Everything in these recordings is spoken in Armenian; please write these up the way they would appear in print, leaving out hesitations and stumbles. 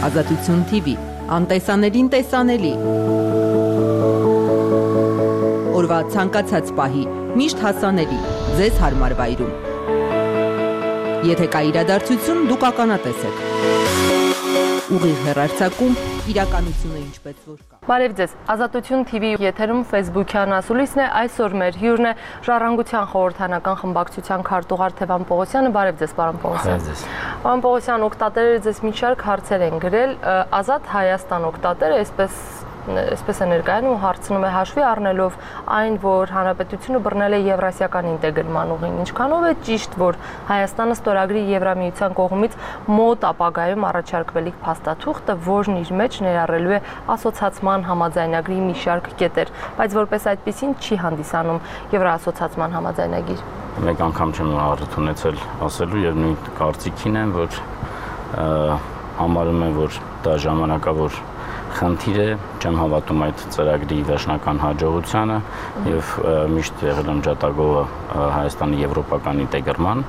Ազատություն TV, անտեսանելին տեսանելի։ Օրվա ցանկացած պահի, միշտ հասանելի, ձեզ հարմար վայրում։ Եթե կա իրադարձություն, դուք ականատես եք։ Ուղիղ հեռարձակում, իրականությունը ինչպես որ կա։ Բարև ձեզ, Ազատություն TV եթերում Facebook-յան ասուլիսն է, այսօր մեր հյուրն է Ժառանգության խորհրդանական խմբակցության քարտուղար Թևան Պողոսյանը։ Բարև ձեզ, պարոն Պողոսյան։ Բարև ձեզ։ Պարոն Պողոսյան, օգտատերերը ձեզ մի շարք հարցեր են գրել, Ազատ Հայաստան օգտատերը այսպես է ներկայանում ու հարցնում է հաշվի առնելով այն, որ հանրապետությունը բռնել է եվրասիական ինտեգրման ուղին, ինչքանով է ճիշտ, որ Հայաստանը ստորագրի Եվրամիության կողմից մոտ ապագայում առաջարկվելիք փաստաթուղթը, որն իր մեջ ներառելու է ասոցացման համաձայնագրի մի շարք կետեր, բայց որպես այդպիսին չի հանդիսանում Եվրաասոցացման համաձայնագիր։ Մեկ անգամ չեմ առիթ ունեցել ասելու եւ նույն կարծիքին եմ, որ համարում եմ, որ դա ժամանակավոր խնդիր է, չեմ հավատում այդ ծրագրի վերջնական հաջողությանը եւ միշտ եղել եմ ջատագովը Հայաստանի եվրոպական ինտեգրման,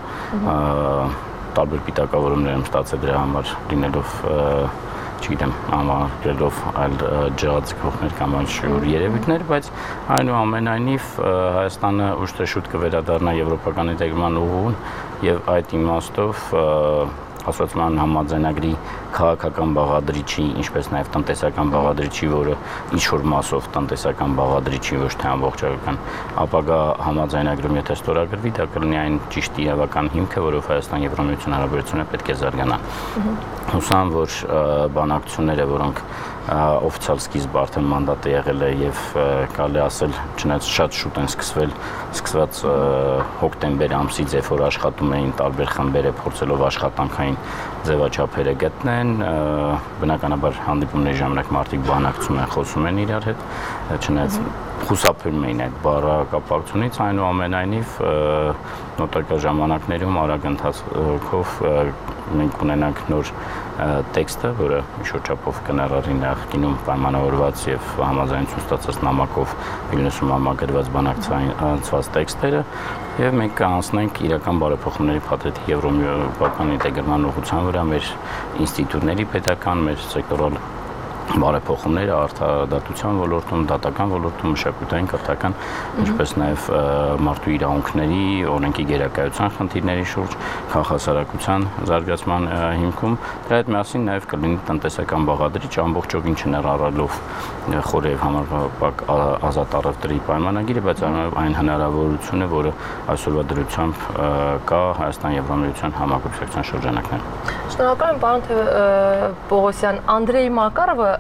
տարբեր պիտակավորումներ եմ ստացել դրա համար լինելով չգիտեմ, համարելով այլ ջրածքողներ կամ այլ շուր երևույթներ, բայց այնուամենայնիվ Հայաստանը ուշ թե շուտ կվերադառնա եվրոպական ինտեգրման ուղուն եւ այդ իմաստով ասոցիացիան համաձայնագրի քաղաքական բաղադրիչի, ինչպես նաև տնտեսական բաղադրիչի, որը ինչ-որ մասով տնտեսական բաղադրիչի, ոչ թե ամբողջական, ապագա համաձայնագրում եթե ստորագրվի, դա կլինի այն ճիշտ իրավական հիմքը, որով Հայաստան Եվրամիություն հարաբերությունները պետք է զարգանան։ Հուսամ, որ բանակցությունները, որոնք օֆիցիալ սկիզբ արդեն մանդատը եղել է եւ կարելի ասել, չնայած շատ շուտ են սկսված հոկտեմբեր ամսից, երբ որ աշխատում էին տարբեր խմբերը փորձելով աշխատանքային ձևաչափերը գտնեն, բնականաբար հանդիպումների ժամանակ մարդիկ բանակցում են, խոսում են իրար հետ, չնայած խուսափում էին այդ բառակապակցությունից, այնուամենայնիվ նոտարկա ժամանակներում արագ ընթացքով մենք ունենանք նոր տեքստը, որը ինչ-որ չափով կներառի նախկինում պայմանավորված եւ համաձայնություն ստացած նամակով Վիլնյուսում համագրված բանակցված տեքստերը եւ մենք կանցնենք իրական բարեփոխումների փաթեթի եվրոմիական ինտեգրման ուղղության վրա մեր ինստիտուտների պետական, մեր սեկտորալ բարեփոխումները արտադատության ոլորտում, դատական ոլորտում, մշակութային, կրթական, ինչպես նաև մարդու իրավունքների, օրենքի գերակայության խնդիրների շուրջ, քաղաքասարակության զարգացման հիմքում, դրա հետ միասին նաև կլինի տնտեսական բաղադրիչ, ամբողջովին չներառելով խորհրդի համապարփակ ազատ առևտրի պայմանագիրը, բայց այն հնարավորությունը, որը այսօրվա դրությամբ կա Հայաստան Եվրամիության համագործակցության շրջանակներում։ Շնորհակալ եմ, պարոն Պողոսյան, Անդրեյ Մակարովը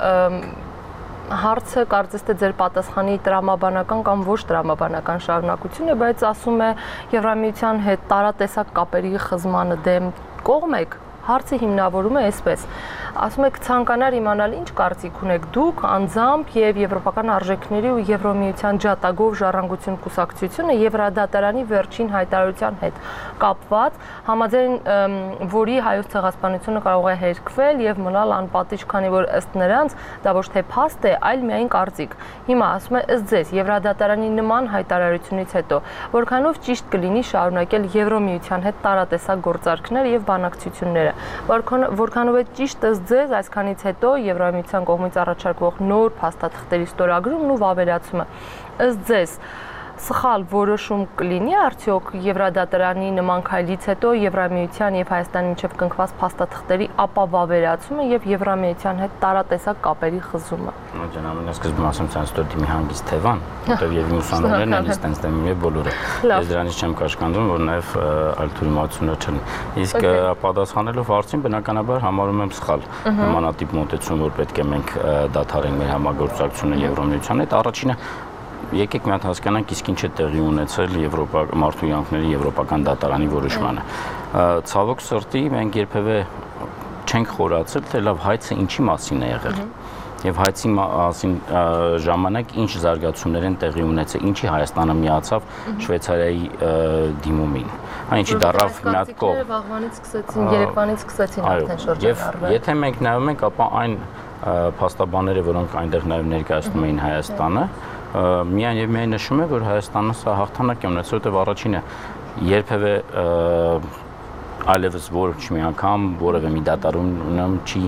հարցը կարծես թե ձեր պատասխանի տրամաբանական կամ ոչ տրամաբանական շարունակություն է, բայց ասում է Եվրամիության հետ տարատեսակ կապերի խզմանը դեմ կողմ եք, հարցը հիմնավորում է այսպես, ասում եք ցանկանար իմանալ ինչ կարծիք ունեք դուք անձամբ եւ եվրոպական արժեքների ու Եվրոմիության ջատագով ժառանգություն կուսակցությունը Եվրադատարանի վերջին հայտարարության հետ կապված, համաձայն որի հայոց ցեղասպանությունը կարող է հերկվել եւ մնալ անպատիժ, քանի որ ըստ նրանց դա ոչ թե փաստ է, այլ միայն կարծիք։ Հիմա ասում է ըստ ձեզ Եվրադատարանի նման հայտարարությունից հետո որքանով ճիշտ կլինի շարունակել Եվրոմիության հետ տարատեսակ գործարքներ եւ բանակցությունները, որքանով է ճիշտ ըստ ձեզ այսքանից հետո Եվրամիության կողմից առաջարկվող նոր փաստաթղթերի ստորագրումն ու վավերացումը, ըստ ձեզ սխալ որոշում կլինի արդյոք Եվրադատարանի նման քայլից հետո Եվրամիության եւ Հայաստանի միջև կնքված փաստաթղթերի ապավավերացումը եւ Եվրամիության հետ տարատեսակ կապերի խզումը։ Ջան, ամենասկզբում ասեմ ցանցտոր դիմի հանգիստ Թևան, որտեղ եւ իմ ուսանողներն են ստենց դեմ եւ բոլորը։ Ես դրանից չեմ կաշկանդում, որ նաեւ այլ թյուրիմացություններ չեն։ Իսկ պատասխանելով հարցին, բնականաբար համարում եմ սխալ նմանատիպ մոտեցում, որ պետք է մենք դադարենք մեր համագործակցությունը Եվրամիության հետ։ Առաջինը եկեք մի հատ հասկանանք իսկ ինչ է տեղի ունեցել մարդու իրավունքների եվրոպական դատարանի որոշմանը։ Ցավոք սրտի մենք երբևէ չենք խորացել, թե լավ հայցը ինչի մասին է եղել։ Եվ հայցի մասին ժամանակ ինչ զարգացումներ են տեղի ունեցել, ինչի Հայաստանը միացավ Շվեյցարիայի դիմումին։ Այնինչի դարավ մի հատ կողմ։ Վաղվանից սկսեցին, երեկվանից սկսեցին արդեն շրջանառվել։ Եվ եթե մենք նայում ենք, ապա այն փաստաբանները, որոնք այնտեղ նաև ներկայացնում էին Հայաստանը, միայն եւ միայն նշում է, որ Հայաստանը սա հաղթանակ է ունեցել, որտեղ առաջինը երբևէ այլևս ոչ մի անգամ որևէ մի դատարանում չի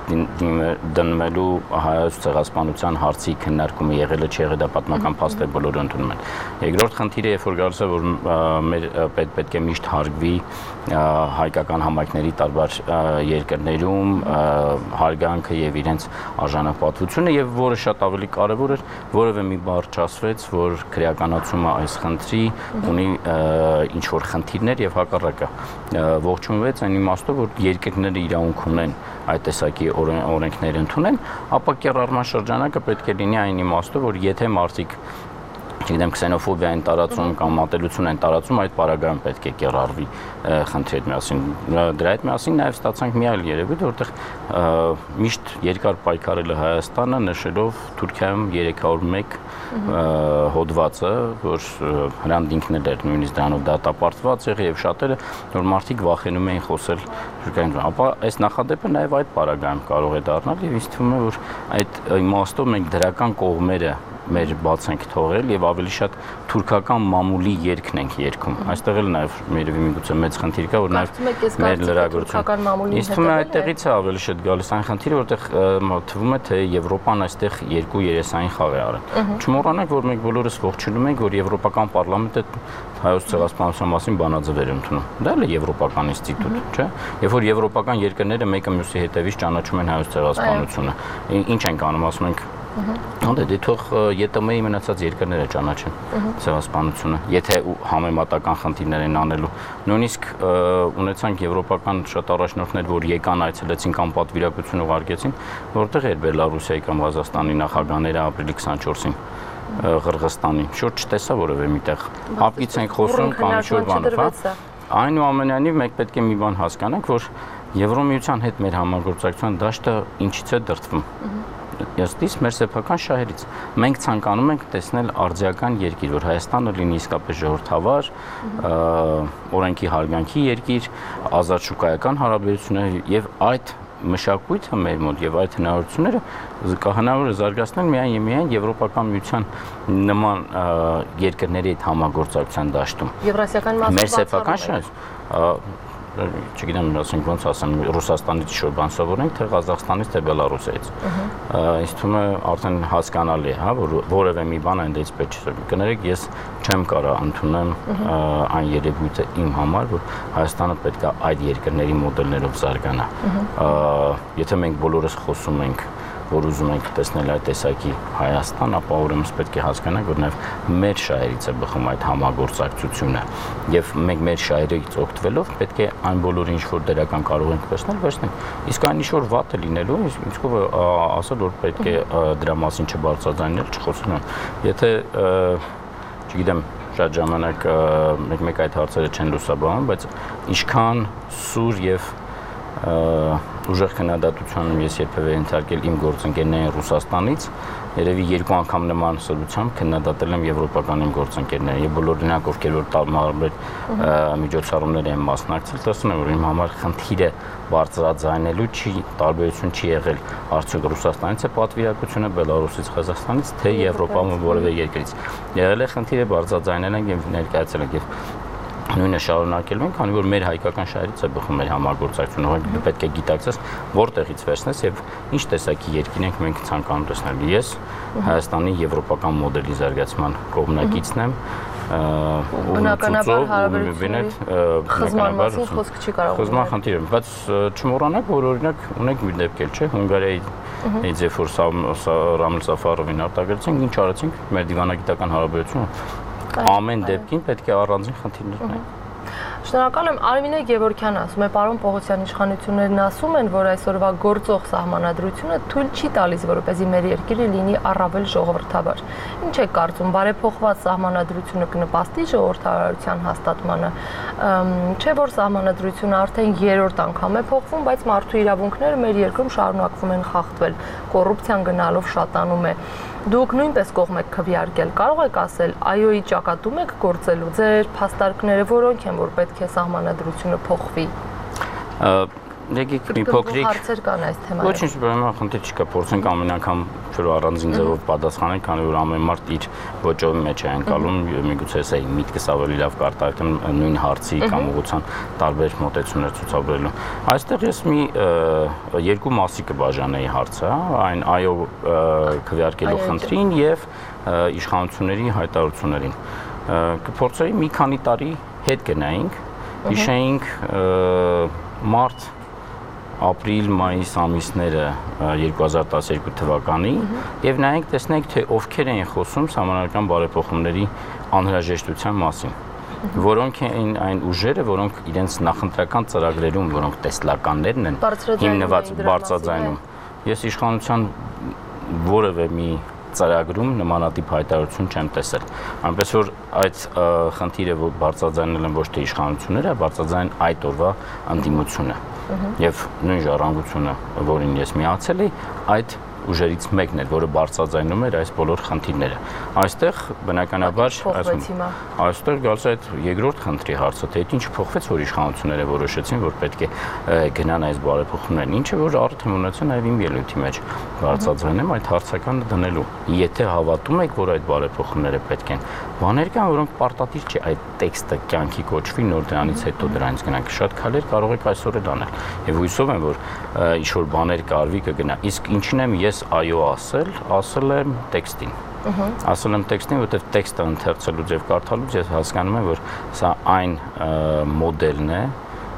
դնվելու հայոց ցեղասպանության հարցի քննարկումը եղել է չի եղել, դա պատմական փաստ է, բոլորը ընդունում են։ Երկրորդ խնդիրը, երբ որ գալիս է, որ մեր պետք է միշտ հարգվի հայկական համայնքների տարբեր երկրներում հարգանքը եւ իրենց արժանապատվությունը, եւ որը շատ ավելի կարեւոր էր, որևէ մի բառ չասվեց, որ քրեականացումը այս խնդրի ունի ինչ որ խնդիրներ եւ հակառակը ողջունվեց այն իմաստով, որ երկրները իրավունք ունեն այդ տեսակի օրենքներ ընդունեն, ապա կիրառման շրջանակը պետք է լինի այն իմաստով, որ եթե մարդիկ չգիտեմ քսենոֆոբիա են տարածում կամ ատելություն են տարածում, այդ պարագայում պետք է կիրառվի խնդրի հետ միասին։ Դրա հետ միասին նաև ստացանք մի այլ երևույթ, որտեղ միշտ երկար պայքարել է Հայաստանը, նշելով Թուրքիայում 301 հոդվածը, որ հրանտ ինքն էր նույնիսկ դրանով դատապարտված եղել եւ շատերը, որ մարդիկ վախենում էին խոսել թուրքերեն, ապա այս նախադեպը նաև այդ պարագայում կարող է դառնալ եւ ինձ թվում է, որ այդ իմաստով մենք դրական կողմերը մեր բաց ենք թողել եւ ավելի շատ թուրքական մամուլի երգն ենք երգում։ Այստեղ էլ նաեւ երևի միգուցե մեծ խնդիր կա, որ նաեւ մեր լրագրությունը։ Իսկ թվում է այդտեղից է ավելի շատ գալիս այն խնդիրը, որտեղ թվում է թե Եվրոպան այստեղ երկու երեսային խաղ է արել։ Չմոռանանք, որ մենք բոլորս ողջունում ենք, որ Եվրոպական պարլամենտը հայոց ցեղասպանության մասին բանաձևեր ընդունում։ Դա էլ է եվրոպական ինստիտուտ, չէ՞։ Երբ որ եվրոպական երկրները մեկը մյուսի հետևից ճանաչում են հայոց ցեղասպանությունը, ինչ ենք անում, ասում ենք Դե թող ԵՏՄ-ի մնացած երկրները ճանաչեն ցեղասպանությունը, եթե համեմատական խնդիրներ են անելու։ Նույնիսկ ունեցանք եվրոպական շատ առաջնորդներ, որ եկան, այցելեցին կամ պատվիրակություն ուղարկեցին, որտեղ էր Բելարուսիայի կամ Ղազախստանի նախագահները ապրիլի 24-ին Ղրղստանի։ Շուտ չտեսա որևէ միտեղ։ Հապկից ենք խոսում կամ ինչ-որ բան, հա։ Այնուամենայնիվ մենք պետք է մի բան հասկանանք, որ Եվրոմիության հետ մեր համագործակցության դաշտը ինչից է դրդվում։ Ըստիս մեր սեփական շահերից։ Մենք ցանկանում ենք տեսնել արձիական երկիր, որ Հայաստանը լինի իսկապես ժողովրդավար, օրենքի հարգանքի երկիր, ազատ շուկայական հարաբերություններ եւ այդ մշակույթը մեր մոտ եւ այդ հնարավորությունները հնարավոր է զարգացնել միայն եւ միայն Եվրոպական միության նման երկրների հետ համագործակցության դաշտում։ Եվրասիական մասը մեր սեփական շահեր չգիտեմ, ասենք ոնց ասեմ, Ռուսաստանից ինչ-որ բան սովորենք, թե Ղազախստանից, թե Բելարուսիայից։ Ինձ թվում է արդեն հասկանալի է, հա, որ որևէ մի բան այնտեղից պետք չէ։ Կներեք, ես չեմ կարող ընդունեմ այն երևույթը իմ համար, որ Հայաստանը պետք է այդ երկրների մոդելներով զարգանա։ Եթե մենք բոլորս խոսում ենք, որ ուզում ենք տեսնել այդ տեսակի Հայաստան, ապա ուրեմն պետք է հասկանանք, որ նաև մեր շահերից է բխում այդ համագործակցությունը եւ մենք մեր շահերից օգտվելով պետք է այն բոլորը ինչ որ դրական կարող ենք վերցնել։ Իսկ այն ինչ որ վատ է լինելու, ինչքով ասել, որ պետք է դրա մասին չբարձրաձայնել, չխոսել։ Եթե չգիտեմ, շատ ժամանակ մեկ այդ հարցերը չեն լուսաբանում, բայց ինչքան սուր եւ ուժեղ քննադատությունում ես երբևէ ենթարկել իմ գործընկերներին Ռուսաստանից, երևի երկու անգամ նման սրությամբ քննադատել եմ եվրոպական իմ գործընկերներին եւ բոլոր նրանք, ովքեր որ տարբեր միջոցառումներ են մասնակցել, տեսնում եմ, որ իմ համար խնդիրը բարձրաձայնելու տարբերություն չի եղել արդյոք Ռուսաստանից է պատվիրակությունը, Բելարուսից, Ղազախստանից, թե Եվրոպայում որևէ երկրից։ Եղել է խնդիրը բարձրաձայնել են եւ ներկայացել են եւ նույնը շարունակելու ենք, քանի որ մեր հայկական շահերից է բխում մեր համագործակցությունը, դու պետք է գիտակցես որտեղից վերցնես եւ ինչ տեսակի երկին ենք մենք ցանկանում տեսնել։ Ես Հայաստանի եվրոպական մոդելի զարգացման կողմնակիցն եմ, բնականաբար հարաբերությունների խզման մասին խոսք չի կարող խզման խնդիրը, բայց չմոռանաք, որ օրինակ ունենք մի դեպք էլ, չէ, Հունգարիայի ձեւ որ Ռամիլ Սաֆարովին արտագրեցինք, ինչ արեցինք, մեր դիվանագիտական հարաբերությունը ամեն դեպքին պետք է առանձին խնդիրներ ունեն։ Շնորհակալ եմ, Արմինե Գևորգյանը ասում է, պարոն Պողոսյան, իշխանություններն ասում են, որ այսօրվա գործող սահմանադրությունը թույլ չի տալիս, որպեսզի մեր երկիրը լինի առավել ժողովրդավար։ Ինչ եք կարծում, բարեփոխված սահմանադրությունը կնպաստի ժողովրդավարության հաստատմանը, չէ՞ որ սահմանադրությունը արդեն երրորդ անգամ է փոխվում, բայց մարդու իրավունքները մեր երկրում շարունակվում են խախտվել, կոռուպցիան գնալով շատանում է։ Դուք նույնպես կողմ եք քվեարկել, կարող եք ասել, այոյի ճակատում եք գործելու, ձեր փաստարկները որոնք են, որ պետք է սահմանադրությունը փոխվի։ եկեք մի փոքրիկ հարցեր կան այս թեմայով։ Ոչինչ, բնական խնդիր չկա, փորձենք ամեն անգամ շուտ առանձին ձևով պատասխանել, քանի որ ամեն մարդ իր ոճով մեջ է անցալում, միգուցե սա միտքս ավելի լավ կարտահայտեմ նույն հարցի կամ ուղղության տարբեր մոտեցումներ ցուցաբերելու։ Այստեղ ես մի երկու մասի կբաժանեի հարցը, այն այո քվեարկելու խնդրին եւ իշխանությունների հայտարարություններին։ Կփորձեի մի քանի տարի հետ գնայինք, հիշեինք մարտ, ապրիլ, մայիս ամիսները 2012 թվականի եւ նայենք տեսնենք թե ովքեր են խոսում համանալական բարեփոխումների անհրաժեշտության մասին, որոնք են այն ուժերը, որոնք իրենց նախընտրական ծրագրերում, որոնք տեսլականներն են հիմնված բարձրաձայնում։ Ես իշխանության որևէ մի ծրագրում նմանատիպ հայտարարություն չեմ տեսել։ Այնպես որ այդ խնդիրը որ բարձրաձայնել են ոչ թե իշխանությունները, բարձրաձայն այդ օրվա ընդդիմությունը։ Եվ նույն ժառանգությունը, որին ես միացել էի, այդ ուժերից մեկն էր, որը բարձրաձայնում էր այս բոլոր խնդիրները։ Այստեղ բնականաբար այստեղ գալիս է այդ երկրորդ խնդրի հարցը, թե ինչ փոխվեց, որ իշխանությունները որոշեցին, որ պետք է գնան այս բարեփոխումներին, ինչը որ արդեն ունեցա նաև իմ ելույթի մեջ բարձրաձայնեմ այդ հարցականը դնելու։ Եթե հավատում եք, որ այդ բարեփոխումները պետք են, բաներ կան, որոնք պարտադիր չէ այդ տեքստը կյանքի կոչվի, նոր դրանից հետո դրանից գնանք։ Շատ քայլեր կարող եք այսօր էլ անել։ Եվ հույսով եմ, որ ինչ որ բաներ կարվի կգնա։ Իսկ ինչին եմ ես այո ասել եմ տեքստին։ Ասել եմ տեքստին, որովհետև տեքստը ընթերցելուց եւ կարդալուց ես հասկանում եմ, որ սա այն մոդելն է,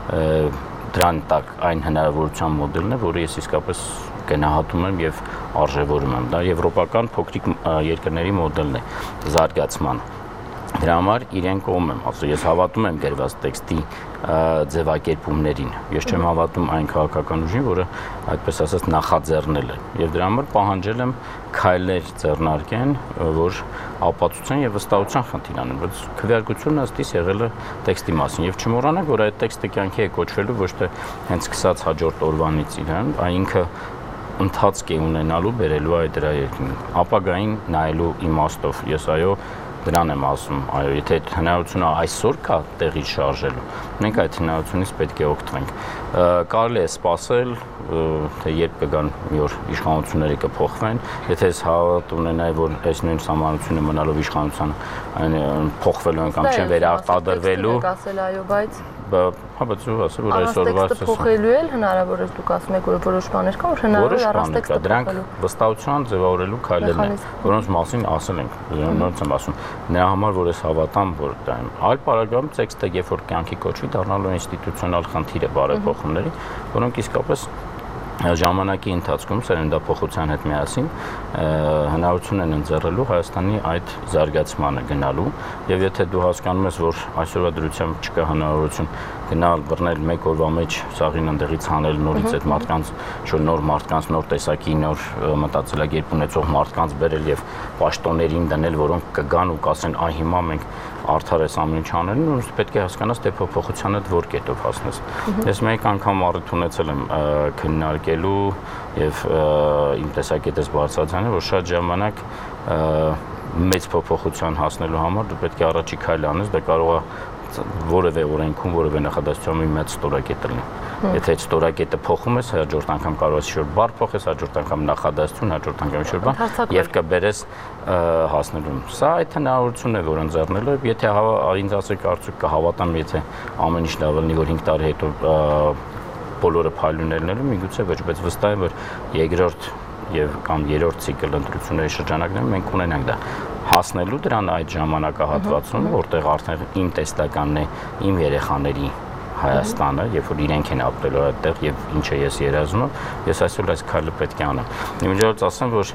դրան տակ այն հնարավորության մոդելն է, որը ես իսկապես գնահատում եմ եւ արժևորում եմ։ Դա եվրոպական փոքրիկ երկրների մոդելն է զարգացման։ Դրա համար իրեն կողմ եմ ասում, ես հավատում եմ գրված տեքստի ձևակերպումներին։ Ես չեմ հավատում այն քաղաքական ուժին, որը այդպես ասած նախաձեռնել է։ Եվ դրա համար պահանջել եմ քայլեր ձեռնարկեն, որ ապացուցեն եւ վստահության խնդիր անեն, բայց քվեարկությունը ըստ իս եղել է տեքստի մասին եւ չմոռանանք, որ այդ տեքստը կյանքի է կոչվելու ոչ թե հենց սկսած հաջորդ օրվանից իրան, այն ինքը ընթացք է ունենալու բերելու այդ դրա երկին ապագային նայելու իմաստով։ Ես այո դրան եմ ասում, այո, եթե այդ հնարավորությունը այսօր կա տեղից շարժելու, մենք այդ հնարավորությունից պետք է օգտվենք։ Կարելի է սպասել, թե երբ կգան մի օր իշխանությունները կփոխվեն, եթե ես հավատ ունենայի, որ այս նույն սահմանությունը մնալով իշխանության փոխվելու են կամ չեն վերարտադրվելու, այո, բայց բայց ու ասել որ այսօրվա փոխելու էլ հնարավոր է դուք ասում եք որ որոշ բաներ կան որ հնարավոր է առանց տեքստը դրանք վստահության ձևավորելու քայլերն են որոնց մասին ասել ենք նորից եմ ասում նրա համար որ ես հավատամ որ դա այլ параգրաֆում տեքստը երբ որ կյանքի կոչվի դառնալու ինստիտուցիոնալ խնդիր է բարեփոխումների որոնք իսկապես ժամանակի ընթացքում սերնդափոխության հետ միասին հնարավորություն են ընձեռելու Հայաստանի այդ զարգացմանը գնալու եւ եթե դու հասկանում ես որ այսօրվա դրությամբ չկա հնարավորություն գնալ բռնել մեկ օրվա մեջ սաղին ընդեղից հանել նորից այդ մարդկանց շուտ նոր մարդկանց նոր տեսակի նոր մտածելակերպ ունեցող մարդկանց բերել եւ պաշտոններին դնել որոնք կգան ու կասեն այ հիմա մենք արդար ես ամեն ինչ անելն ու պետք է հասկանաս թե փոփոխությանը որ կետով հասնես ես մեկ անգամ առիթ ունեցել եմ քննարկելու եւ իմ տեսակետս բարձրացնել որ շատ ժամանակ մեծ փոփոխության հասնելու համար դու պետք է առաջի քայլ անես դա կարող է որևէ օրենքում որևէ նախադասության մի մեծ ստորակետ լինի եթե այդ ստորակետը փոխում ես հաջորդ անգամ կարող ես շուտ բառ փոխես հաջորդ անգամ նախադասություն հաջորդ անգամ շուտ բան եւ կբերես հասնելուն սա այդ հնարավորությունն է որ ընձեռնելու եթե ինձ ասեք արդյոք կհավատամ եթե ամեն ինչ լավ լինի որ 5 տարի հետո բոլորը փայլուներնելու միգուցե ոչ բայց վստահ եմ որ երկրորդ եւ կամ երրորդ ցիկլ ընտրությունների շրջանակներում մենք ունենանք դա հասնելու դրան այդ ժամանակահատվածում որտեղ արդեն իմ տեսլականն է իմ երեխաների Հայաստանը, երբ որ իրենք են ապրելու այդտեղ եւ ինչը ես երազում եմ, ես այսօր այս քայլը պետք է անեմ։ Իմիջիայլոց ասեմ, որ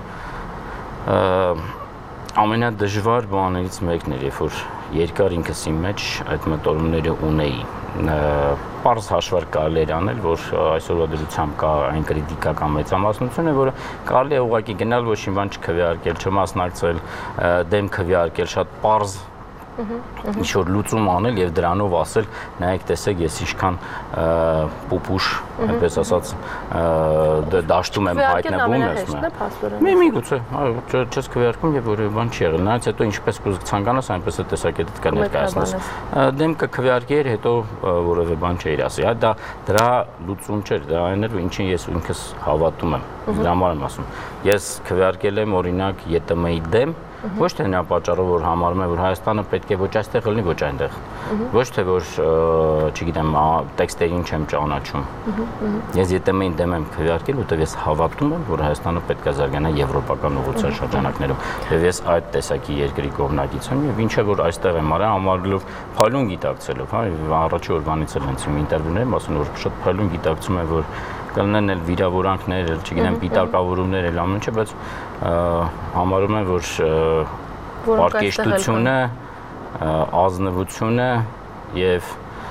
ամենադժվար բաներից մեկն էր, երբ որ երկար ինքս իմ մեջ այդ մտորումները ունեի։ Պարզ հաշվարկ կարելի էր անել, որ այսօրվա դրությամբ կա այն կրիտիկական մեծամասնությունը, որը կարելի է ուղղակի գնալ ոչ մի բան չքվեարկել, չմասնակցել, դեմ քվեարկել, շատ պարզ ինչ որ լուծում անել եւ դրանով ասել, նայեք, տեսեք, ես ինչքան պուպուշ, այնպես ասած, դաշտում եմ հայտնվում ես մե։ Միգուցե, չես քվեարկում եւ որևէ բան չի եղել։ Նրանց հետո ինչպես կցանկանաս, այնպես է տեսակետդ կա ներկայացնես։ Դեմքը քվեարկեր, հետո որևէ բան չէիր ասի։ Դա դրա լուծում չէր, դա այն էր, ինչին ես ինքս հավատում եմ։ Դրա համար եմ ասում։ Ես քվեարկել եմ օրինակ ԵՏՄ-ի դեմ, ոչ թե նա պատճառով որ համարում եմ որ Հայաստանը պետք է ոչ այստեղ լինի, ոչ այնտեղ։ Ոչ թե որ, չգիտեմ, տեքստերին չեմ ճանաչում։ Ես ԵՏՄ-ին դեմ եմ քվեարկել, որտեղ ես հավատում եմ, որ Հայաստանը պետք է զարգանա եվրոպական ուղղության շրջանակներով։ Եվ ես այդ տեսակի երկրի կողմնակից եմ եւ ինչը որ այստեղ եմ արել, համարելով փայլուն գիտակցելով, հա, առաջի օրվանից էլ հենց իմ ինտերվյուներում ասում որ շատ փայլուն գիտակցում եմ որ կլինեն էլ վիրավորանքներ, չգիտեմ, պիտակավորումներ, էլ ամեն ինչ, բայց համարում եմ, որ պարկեշտությունը, ազնվությունը եւ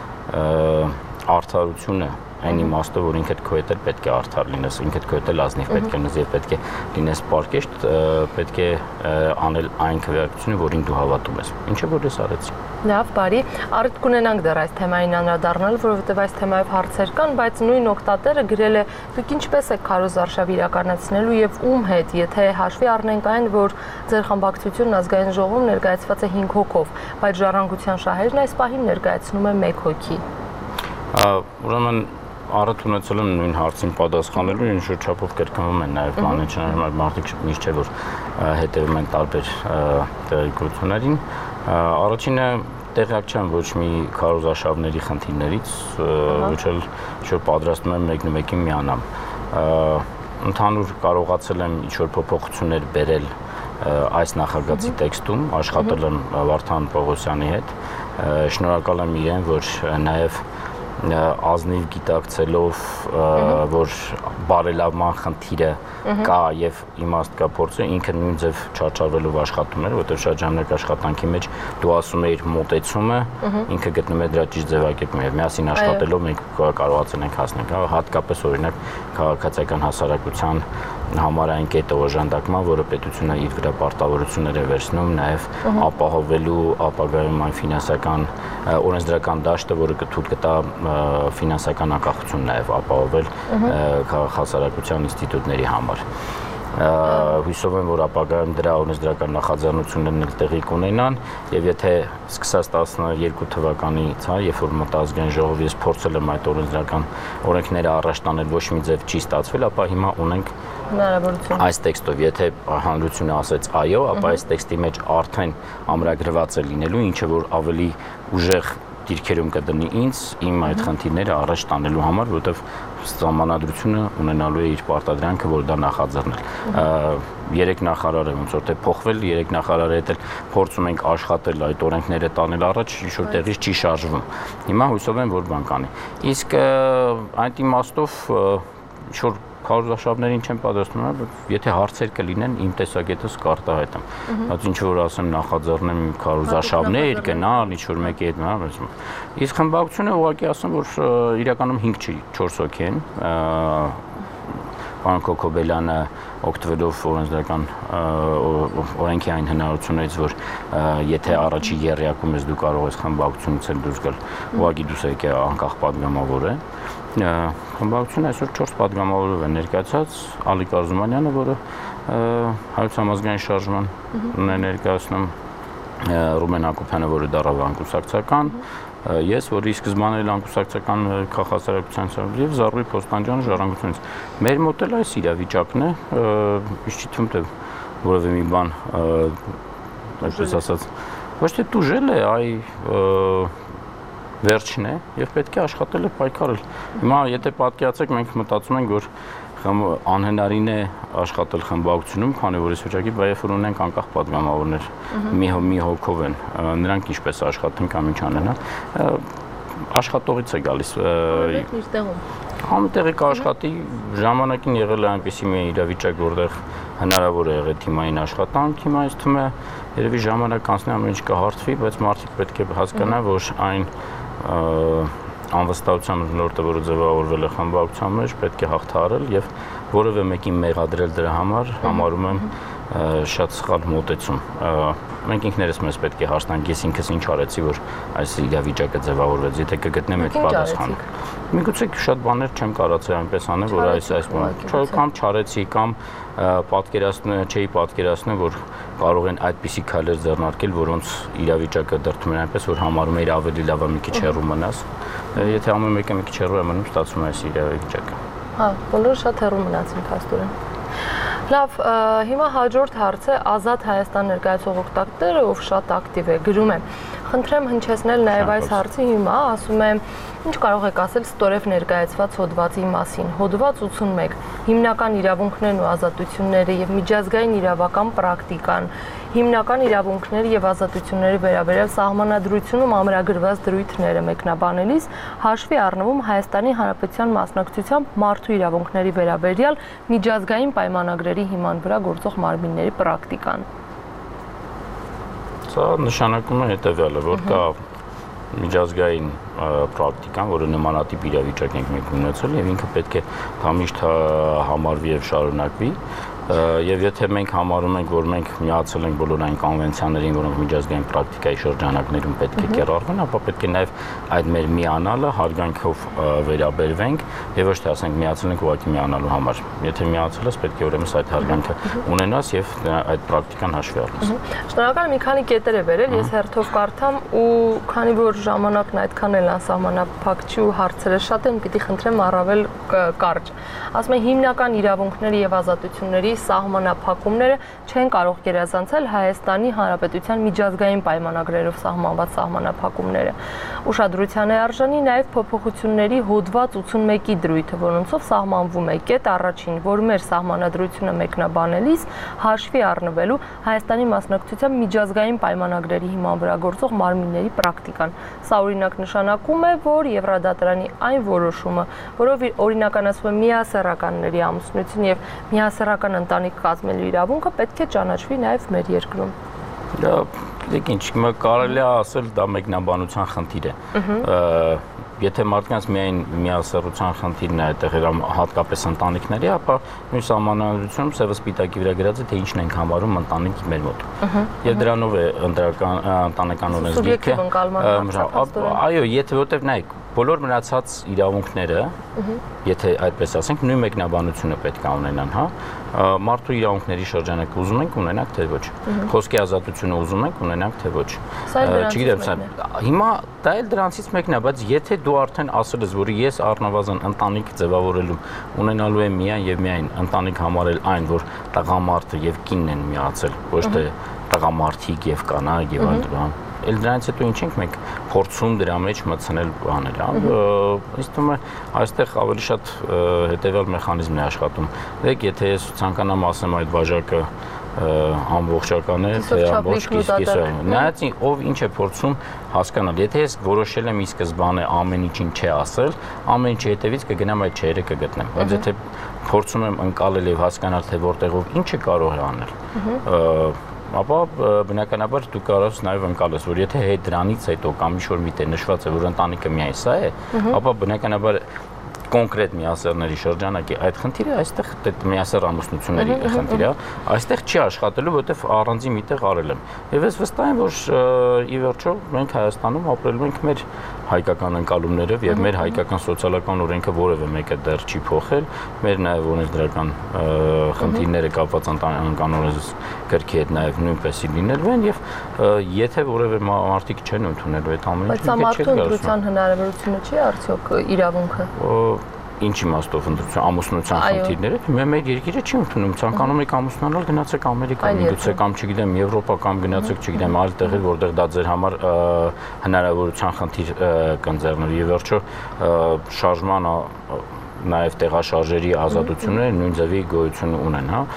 արդարությունը այն իմաստով, որ ինքդ քո հետ պետք է արդար լինես, ինքդ քո հետ ազնիվ պետք է լինես եւ պետք է լինես պարկեշտ, պետք է անել այն քվեարկությունը, որին դու հավատում ես։ Ինչը որ ես արեցի։ Լավ, բարի, առիթ կունենանք դեռ այս թեմային անդրադառնալ, որովհետև այս թեմայով հարցեր կան, բայց նույն օգտատերը գրել է, դուք ինչպես եք քարոզարշավ իրականացնելու եւ ում հետ, եթե հաշվի առնենք այն, որ ձեր խմբակցությունն ազգային ժողովում ներկայացված է 5 հոգով, բայց ժառանգության շահերն այս պահին ներկայացնում է 1 հոգի։ Ուրեմն առիթ ունեցել եմ նույն հարցին պատասխանելու, ինչ որ չափով կրկնվում են նաև բաներ, չնայած մարդիկ միշտ չէ որ հետևում են տարբեր տեղեկություններին։ Առաջինը տեղյակ չեմ ոչ մի քարոզարշավների խնդիրներից, ոչ էլ ինչ-որ պատրաստում եմ մեկնումեկին միանամ։ Ընդհանուր կարողացել եմ ինչ-որ փոփոխություններ բերել այս նախագծի տեքստում, աշխատել եմ Վարդան Պողոսյանի հետ, շնորհակալ եմ իրեն, որ նաև ազնիվ գիտակցելով, որ բարելավման խնդիրը կա եւ իմաստ կա փորձը, ինքը նույն ձև չարչարվելով աշխատում էր, որտեղ շատ ժամանակ աշխատանքի մեջ դու ասում էիր մոտեցումը, ինքը գտնում է դրա ճիշտ ձևակերպումը եւ միասին աշխատելով մենք կարողացել ենք հասնել, հատկապես օրինակ քաղաքացիական հասարակության համարային կետը օժանդակման, որը պետությունը իր վրա պարտավորություններ է վերցնում, նաև ապահովելու ապագայում այն ֆինանսական օրենսդրական դաշտը, որը կթույլ կտա ֆինանսական անկախություն նաև ապահովել քաղաքահասարակության ինստիտուտների համար։ Հույսով եմ, որ ապագայում դրա օրենսդրական նախաձեռնություններն էլ տեղի կունենան եւ եթե սկսած 12 թվականից, երբ որ մտա ազգային ժողով, ես փորձել եմ այդ օրենսդրական օրենքները առաջ տանել, ոչ մի ձև չի ստացվել, ապա հիմա ունենք հնարավորություն այս տեքստով, եթե հանրությունը ասեց այո, ապա այս տեքստի մեջ արդեն ամրագրված է լինելու, ինչը որ ավելի ուժեղ դիրքերում կդնի ինձ իմ այդ խնդիրները առաջ տանելու համար, որովհետև սահմանադրությունը ունենալու է իր պարտադրանքը, որ դա նախաձեռնել։ Երեք նախարար է ոնց որ թե փոխվել, երեք նախարարի հետ էլ փորձում ենք աշխատել այդ օրենքները տանել առաջ, ինչ որ տեղից չի շարժվում։ Հիմա հույսով եմ, որ բան կանի։ Իսկ այդ իմաստով ինչ որ քարոզարշավներին չեմ պատասխանում, եթե հարցեր կլինեն, իմ տեսակետս կարտահայտեմ։ Բայց ինչ որ ասեմ նախաձեռնեմ քարոզարշավներ գնալ, ինչ որ մեկի հետ մնալ, իսկ խմբակցությունը ուղղակի ասեմ, որ իրականում 5 չի, 4 հոգի են։ Պարոն Քոքոբելյանը օգտվելով օրենսդրական օրենքի այն հնարավորություններից, որ եթե առաջի եռյակում ես դու կարող ես խմբակցությունից էլ դուրս գալ, ուղղակի դուս եկե անկախ падգամավոր է։ Խմբակցությունը այսօր 4 падգամավորով է ներկայացած, Ալիկ Արզումանյանը, որը Հայոց համազգային շարժման է ներկայացնում, Ռուբեն Հակոբյանը, որը դառավ անկուսակցական, ես, որի սկզբանե անկուսակցական քաղաքասարակության եւ Զարուհի Փոստանջյանը ժառանգությունից։ Մեր մոտ էլ այս իրավիճակն է, ինչ չի թվում թե որևէ մի բան, այսպես ասած, ոչ թե դուժել է, այ վերջն է եւ պետք է աշխատել է պայքարել։ Հիմա եթե պատկերացեք, մենք մտածում ենք, որ անհնարին է աշխատել խմբակցությունում, քանի որ այս վիճակի բայեֆ ունենք անկախ падգամավորներ, մի հոգով են, նրանք ինչպես աշխատեն կամ ինչ անեն, աշխատողից է գալիս։ Համտեղի կաշխատի, ժամանակին եղել է այնպեսի մի իրավիճակ, որտեղ հնարավոր է եղել թիմային աշխատանք, հիմա ինձ թվում է երևի ժամանակ անցնի ամեն ինչ կհարթվի, բայց մարդիկ պետք է հասկանան, որ այն անվստահության նորտը, որը ձևավորվել է խմբակցության մեջ, պետք է հաղթահարել եւ որևէ մեկին մեղադրել դրա համար համարում եմ շատ սխալ մոտեցում։ Մենք ինքներս մեզ պետք է հարց տանք, ես ինքս ինչ արեցի, որ այս իրավիճակը ձևավորվեց, եթե կգտնեմ այդ պատասխանը։ Միգուցե շատ բաներ չեմ կարողացել այնպես անել, որ այս կամ չարեցի, կամ չէի պատկերացնում, որ կարող են այդպիսի քայլեր ձեռնարկել, որոնց իրավիճակը դրդում են այնպես, որ համարում էր ավելի լավ է մի քիչ հեռու մնաս։ Եթե ամեն մեկը մի քիչ հեռու է մնում, ստացվում է այս իրավիճակը։ Հա, բոլորը շատ հեռու մնացին փաստորեն։ Լավ, հիմա հաջորդ հարցը Ազատ Հայաստան ներկայացող օգտատերը, ով շատ ակտիվ է, գրում է. Խնդրեմ հնչեցնել նաև այս հարցի հիմա, ասում է. Ինչ կարող եք ասել ստորև ներկայացված հոդվածի մասին։ Հոդված 81. Հիմնական իրավունքներն ու ազատությունները եւ միջազգային իրավական պրակտիկան, հիմնական իրավունքների եւ ազատությունների վերաբերյալ սահմանադրությունում ամրագրված դրույթները մեկնաբանելիս հաշվի առնվում Հայաստանի Հանրապետության մասնակցությամբ մարդու իրավունքների վերաբերյալ միջազգային պայմանագրերի հիման վրա գործող մարմինների պրակտիկան։ Սա նշանակում է հետեւյալը, որ կա միջազգային պրակտիկան, որը նմանատիպ իրավիճակ ենք մենք ունեցել եւ ինքը պետք է համիշտ համարվի եւ շարունակվի։ Եվ եթե մենք համարում ենք, որ մենք միացել ենք բոլոր այն կոնվենցիաներին, որոնք միջազգային պրակտիկայի շրջանակներում պետք է կիրառվեն, ապա պետք է նաև այդ մեր միանալը հարգանքով վերաբերվենք եւ ոչ թե ասենք միացել ենք ուղղակի միանալու համար։ Եթե միացել ես, պետք է ուրեմն այդ հարգանքը ունենաս եւ այդ պրակտիկան հաշվի առնես։ Շնորհակալ, մի քանի կետեր է վերել, ես հերթով կարդամ ու քանի որ ժամանակն այդքան էլ անսահմանափակ չի ու հարցերը շատ են, պիտի խնդրեմ առավել կարճ։ Ասում եմ հիմնական իրավունքների եւ ազատությունների սահմանափակումները չեն կարող գերազանցել Հայաստանի Հանրապետության միջազգային պայմանագրերով սահմանված սահմանափակումները։ Ուշադրության է արժանի նաև փոփոխությունների հոդված 81-ի դրույթը, որոնցով սահմանվում է կետ առաջին, որ մեր սահմանադրությունը մեկնաբանելիս հաշվի առնվելու Հայաստանի մասնակցությամբ միջազգային պայմանագրերի հիման վրա գործող մարմինների պրակտիկան։ Սա օրինակ նշանակում է, որ Եվրադատարանի այն որոշումը, որով օրինականացվում է միասեռականների ամուսնություն եւ միասեռական ընտանիք կազմելու իրավունքը պետք է ճանաչվի նաև մեր երկրում։ Գիտեք ինչ, կարելի է ասել դա մեկնաբանության խնդիր է։ Եթե մարդկանց միայն միասեռության խնդիրն է այդտեղ հատկապես ընտանիքների, ապա նույն սահմանադրությունում սևը սպիտակի վրա գրած է, թե ինչն ենք համարում ընտանիք մեր մոտ։ Եվ դրանով է ընտանեկան օրենսգիրքը։ Այո, եթե որտեվ նայեք, բոլոր մնացած իրավունքները, եթե այդպես ասենք, նույն մեկնաբանությունը պետք է ունենան, հա, մարդու իրավունքների շրջանակը ուզում ենք ունենանք, թե ոչ։ Խոսքի ազատությունը ուզում ենք ունենանք, թե ոչ։ Չգիտեմ, հիմա դա էլ դրանցից մեկն է, բայց եթե դու արդեն ասել ես, որ ես առնվազն ընտանիք ձևավորելու ունենալու եմ միայն եւ միայն ընտանիք համարել այն, որ տղամարդը եւ կինն են միացել, ոչ թե տղամարդիկ եւ կանայք եւ այլ բան։ Էլ դրանից հետո ինչ ենք մենք փորձում դրա մեջ մտցնել բաներ, հա։ Ինձ թվում է այստեղ ավելի շատ հետեւյալ մեխանիզմն է աշխատում։ Դեք եթե ես ցանկանամ ասեմ այդ բաժակը ամբողջական է, թե ամբողջ կիսկիսը։ Նայած ով ինչ է փորձում հասկանալ։ Եթե ես որոշել եմ ի սկզբանե ամեն ինչին չի ասել, ամեն ինչի հետևից կգնամ այդ չերը կգտնեմ։ Բայց եթե փորձում եմ ընկալել եւ հասկանալ, թե որտեղով ինչը կարող է անել, ապա բնականաբար դու կարող ես նաև ընկալես, որ եթե դրանից հետո կամ ինչ-որ միտեղ նշված է, որ ընտանիքը միայն սա է, ապա բնականաբար կոնկրետ միասեռների շրջանակի այդ խնդիրը այստեղ միասեռ ամուսնությունների խնդիրը այստեղ չի աշխատելու, որովհետև առանձին միտեղ արել եմ։ Եվ ես վստահ եմ, որ ի վերջո մենք Հայաստանում ապրելու ենք մեր հայկական ընկալումներով եւ մեր հայկական սոցիալական օրենքը որևէ մեկը դեռ չի փոխել, մեր նաև օրենսդրական խնդիրները կապված ընտանեկան օրենսգրքի հետ նաև նույնպես լինելու են եւ եթե որևէ մարդիկ չեն ընդունելու այդ ամենը, բայց սա մարդու ընտրության հնարավորությունը չի արդյոք իրավունքը։ Ինչ իմաստով ընդրության ամուսնության խնդիրները, մեր երկիրը չի ընդունում, ցանկանում եք ամուսնանալ, գնացեք Ամերիկա, միգուցե կամ չգիտեմ Եվրոպա կամ գնացեք չգիտեմ այլ տեղեր, որտեղ դա ձեր համար հնարավորության խնդիր կընձեռներ։ Եվ վերջո շարժման նաև տեղաշարժերի ազատությունները նույն ձևի գոյություն ունեն, հա։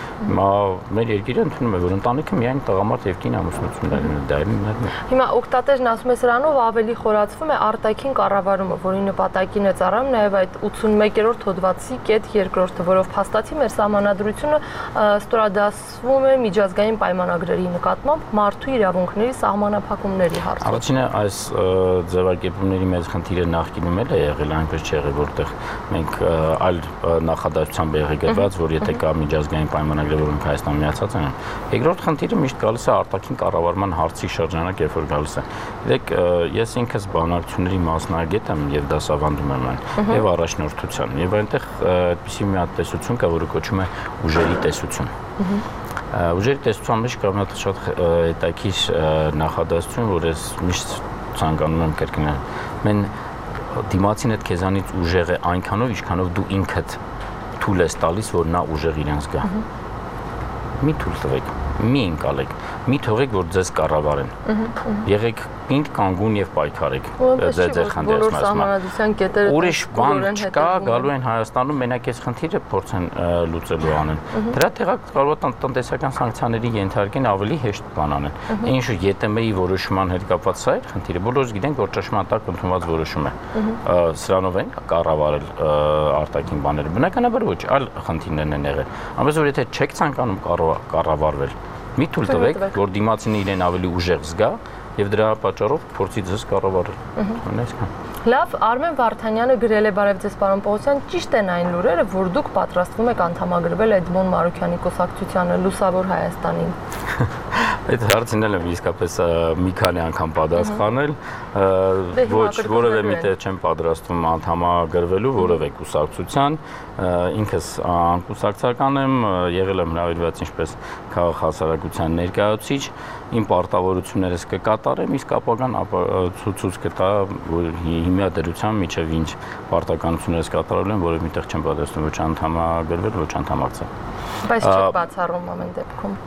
Մեր երկիրը ընդունում է, որ ընտանիքը միայն տղամարդ եւ կին ամուսնություններն են, դա էլ։ Հիմա օգտատերն ասում է սրանով ավելի խորացվում է արտաքին կառավարումը, որի նպատակին է ծառայում նաև այդ 81-րդ հոդվածի կետ 2-ը, որով փաստացի մեր սահմանադրությունը ստորադասվում է միջազգային պայմանագրերի նկատմամբ մարդու իրավունքների սահմանափակումների հարցով։ Առաջինը այս ձևակերպումների մեծ խնդիրը նախկինում էլ է եղել, այնպես չի եղել, որտեղ մենք այլ նախադասությամբ եղի գրված, որ եթե կա միջազգային պայմանագրեր, որոնք Հայաստան միացած են։ Երկրորդ խնդիրը միշտ գալիս է արտաքին կառավարման հարցի շրջանակ, երբ որ գալիս է։ Գիտեք, ես ինքս բանակցությունների մասնագետ եմ եւ դասավանդում եմ այն, եւ առաջնորդության, եւ այնտեղ այդպիսի մի հատ տեսություն կա, որը կոչվում է ուժերի տեսություն։ Ուժերի տեսության մեջ կա մի հատ շատ հետաքրքիր նախադասություն, որ ես միշտ ցանկանում եմ կրկնել։ Մեն դիմացին հետ քեզանից ուժեղ է այնքանով, ինչքանով դու ինքդ թույլ ես տալիս, որ նա ուժեղ իրեն զգա։ Մի թույլ տվեք, մի ընկալեք, մի թողեք, որ ձեզ կառավարեն։ Եղեք ինքն կանգուն եւ պայքարեք ձեր խնդիրը։ Ուրիշ բան չկա, գալու են Հայաստանում մենակ այս խնդիրը փորձեն լուծելու անեն։ Դրա տեղակ կարող է տնտեսական սանկցիաների ենթարկեն ավելի հեշտ բան անեն։ Ինչու ԵՏՄ-ի որոշման հետ կապված սա է խնդիրը։ Բոլորս գիտենք, որ ճշմարտ ընդունված որոշում է։ Սրանով են կառավարել արտաքին բաները։ Բնականաբար ոչ, այլ խնդիրներն են եղել։ Ամենից որ եթե չեք ցանկանում կառավարվել, մի թույլ տվեք, որ դիմացինը իրեն ավելի ուժեղ զգա եւ դրա պատճառով փորձի ձեզ կառավարել։ Այսքան։ Լավ, Արմեն Վարդանյանը գրել է բարև ձեզ պարոն Պողոսյան, ճիշտ են այն լուրերը, որ դուք պատրաստվում եք անդամագրվել Էդմոն Մարուքյանի կուսակցությանը Լուսավոր Հայաստանին։ Այդ հարցին եմ իսկապես մի քանի անգամ պատասխանել, ոչ որևէ միտեղ չեմ պատրաստվում անդամագրվելու որևէ կուսակցության, ինքս անկուսակցական եմ, եղել եմ հրավիրված ինչպես քաղաք հասարակության ներկայացուցիչ, իմ պարտավորություններս կկատարեմ, իսկ ապագան ցույց կտա, որ հիմնադրությամբ միջև ինչ պարտականություններս կատարելու եմ, որը միտեղ չեմ պատրաստվում ոչ անդամագրվել, ոչ անդամակցել։ Բայց չեք բացառում ամեն դեպքում։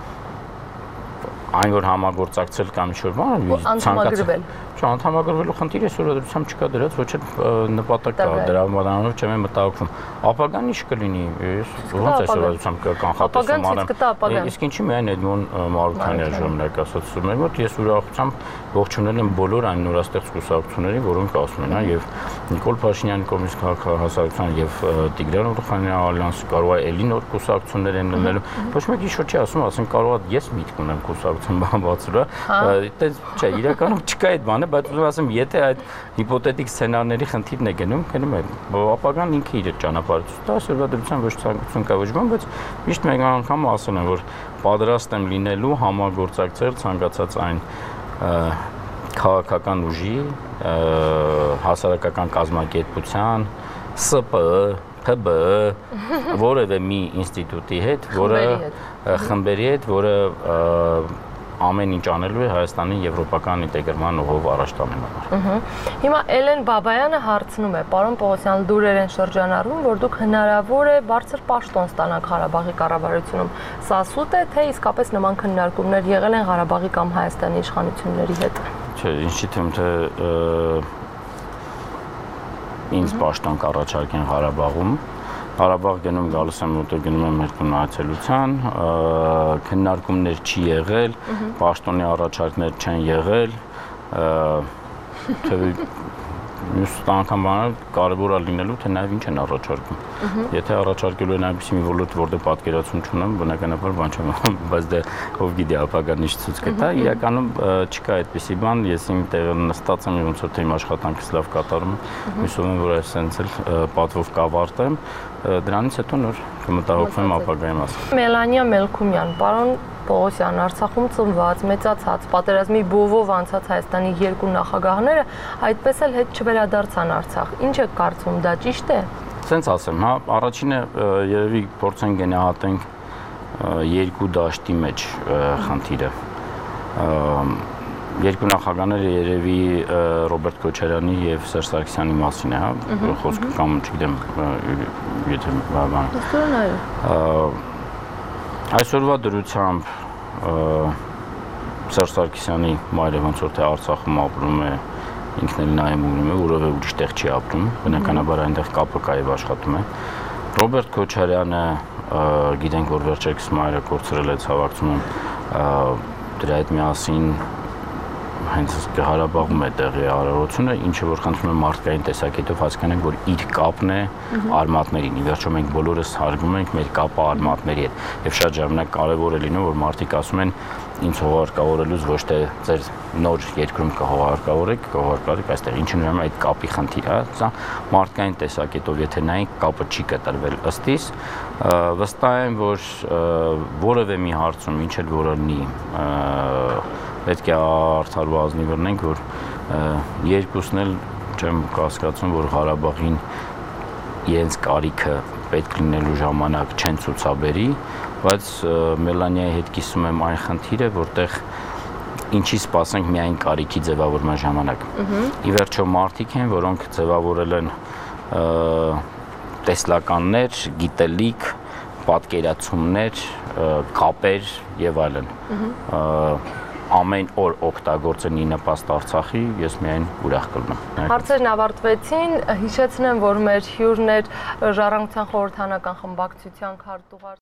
Այն որ համագործակցել կամ ինչ-որ բան, անդամագրվել։ Չէ, անդամագրվելու խնդիրը սովորությամբ չկա դրած, ոչ էլ նպատակ կա, դրա բանանով չեմ մտահոգվում։ Ապագան ինչ կլինի, ես ոնց է սովորությամբ կանխատեսում անեմ։ Իսկ ինչի՞ միայն Էդմոն Մարուքյանի ժամանակ ասացում եմ, որ ես ուրախությամբ ողջունել եմ բոլոր այն նորաստեղծ կուսակցություններին, որոնք ասում են, եւ Նիկոլ Փաշինյանի կողմից քաղաքահասարության եւ Տիգրան Օրխանյանի ալյանսը կարող է էլի նոր կուսակցություններ են լինելու։ Ոչ մեկ ինչ-որ չի ասում, ասեն կարող է ես միտք ունեմ կուսակցություն բանվածելու, այդպես չէ, իրականում չկա այդ բանը, բայց ուզում ասեմ, եթե այդ հիպոթետիկ սցենարների խնդիրն է գնում է, ապագան ինքը իր ճանապարհը ցույց տա, սովորաբար ոչ ցանկություն կա ոչ բան, բայց միշտ մեկ անգամ ասել եմ, որ պատրաստ եմ լինելու համագործակցել ցանկացած այն քաղաքական ուժի, հասարակական կազմակերպության, ՍՊ, ՓԲ, որևէ մի ինստիտուտի հետ, որը խմբերի հետ, որը ամեն ինչ անելու է Հայաստանի եվրոպական ինտեգրման ուղով առաջ տանելու համար։ Հիմա Էլեն Բաբայանը հարցնում է, պարոն Պողոսյան, լուրեր են շրջանառվում, որ դուք հնարավոր է բարձր պաշտոն ստանաք Ղարաբաղի կառավարությունում։ Սա սուտ է, թե իսկապես նման քննարկումներ եղել են Ղարաբաղի կամ Հայաստանի իշխանությունների հետ։ Չէ, ինչի՞ թվում թե ինձ պաշտոն կառաջարկեն Ղարաբաղում։ Ղարաբաղ գնում գալիս եմ ուտը գնում եմ երկու այցելության, քննարկումներ չի եղել, պաշտոնի առաջարկներ չեն եղել, թե մյուս անգամ բանը կարևոր է լինելու, թե նաև ինչ են առաջարկում։ Եթե առաջարկելու են այնպիսի մի ոլորտ, որտեղ պատկերացում չունեմ, բնականաբար բան չեմ, բայց դե ով գիտի ապագան ինչ ցույց կտա, իրականում չկա այդպիսի բան, ես իմ տեղը նստած եմ, ոնց որ թե իմ աշխատանքս լավ կատարում եմ, հույսով եմ, որ այսպես էլ պատվով կավարտեմ, դրանից հետո նոր կմտահոգվեմ ապագայի մասին։ Մելանիա Մելքումյան, պարոն Պողոսյան, Արցախում ծնված, մեծացած, պատերազմի բովով անցած Հայաստանի երկու նախագահները այդպես էլ հետ չվերադարձան Արցախ։ Ինչ եք կարծում, դա ճիշտ է։ Սենց ասեմ, հա, առաջինը երևի փորձենք գնահատենք երկու դաշտի մեջ խնդիրը։ Երկու նախագահները երևի Ռոբերտ Քոչարյանի եւ Սերժ Սարգսյանի մասին է, հա, խոսքը կամ չգիտեմ, եթե բան։ Այսօրվա դրությամբ Սերժ Սարգսյանի մայրը ոնց որ թե Արցախում ապրում է, ինքն էլ նայում ունում է, որովե ուրիշ տեղ չի ապրում, բնականաբար այնտեղ կապը կա եւ աշխատում է։ Ռոբերտ Քոչարյանը գիտենք, որ վերջերս մայրը կորցրել է ցավակցում, դրա հետ միասին հենց Ղարաբաղում է տեղի արարողությունը, ինչը որ խնդրում եմ մարդկային տեսակետով հասկանանք, որ իր կապն է արմատներին։ Ի վերջո մենք բոլորս հարգում ենք մեր կապը արմատների հետ։ Եվ շատ ժամանակ կարևոր է լինում, որ մարդիկ ասում են ինձ հողարկավորելուց ոչ թե ձեր նոր երկրում կհողարկավորեք այստեղ, ինչը նույնիսկ այդ կապի խնդիր է, սա մարդկային տեսակետով եթե նայենք, կապը չի կտրվել ըստիս, վստահ եմ, որ որևէ մի հարցում ինչ էլ որ լինի, պետք է արդար ու ազնիվ լինենք, որ երկուսն էլ չեմ կասկածում, որ Ղարաբաղին իրենց կարիքը պետք լինելու ժամանակ չեն ցուցաբերի, բայց Մելանիայի հետ կիսում եմ այն խնդիրը, որտեղ ինչի սպասենք միայն կարիքի ձևավորման ժամանակ։ Ի վերջո մարդիկ են, որոնք ձևավորել են տեսլականներ, գիտելիք, պատկերացումներ, կապեր եւ այլն։ Ամեն օր օգտագործեն ի նպաստ Արցախի, ես միայն ուրախ կլինեմ։ Հարցերն ավարտվեցին, հիշեցնեմ, որ մեր հյուրն էր Ժառանգության խորհրդանական խմբակցության քարտուղար